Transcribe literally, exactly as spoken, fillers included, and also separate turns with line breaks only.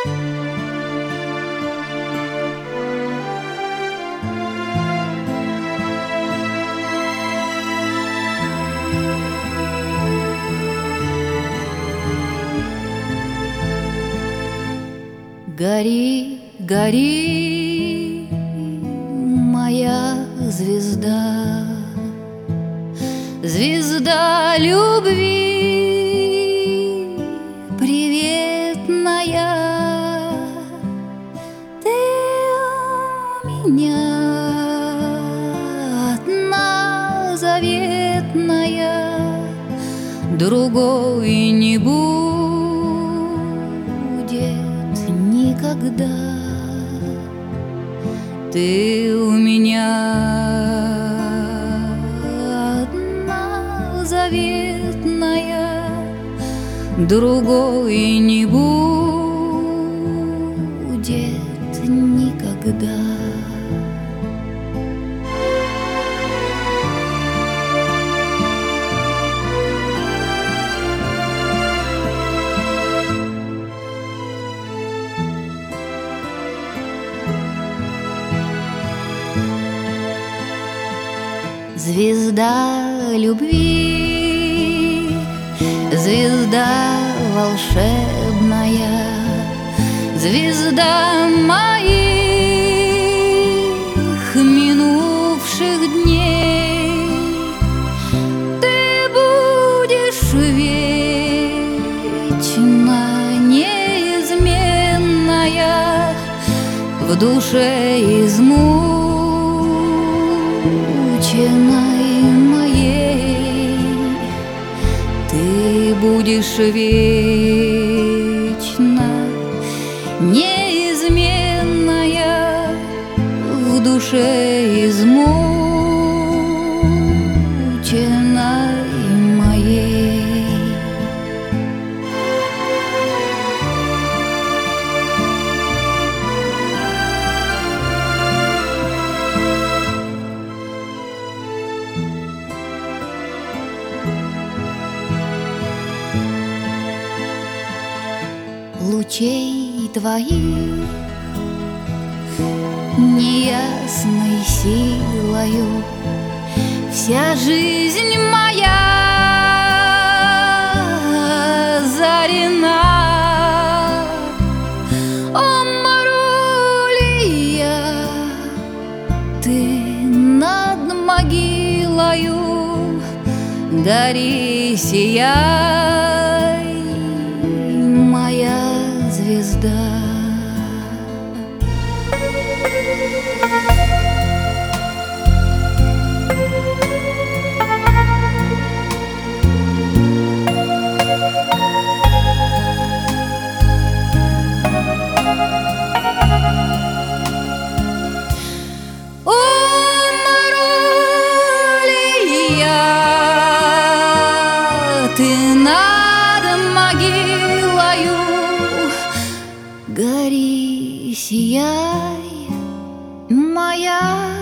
Гори, гори, моя звезда, звезда любви, приветная. Ты у меня одна заветная, другой не будет никогда. Ты у меня одна заветная, другой не будет никогда. Звезда любви, звезда волшебная, звезда моих минувших дней. Ты будешь вечно неизменная в душе измученной моей. Ты будешь вечно неизменная в душе измученной моей. Лучей твоих неясной силою вся жизнь моя зарена. О, Марулия, ты над могилою гори, сияй, моя звезда. О, Марулия, ты над могилою гори, сияй, моя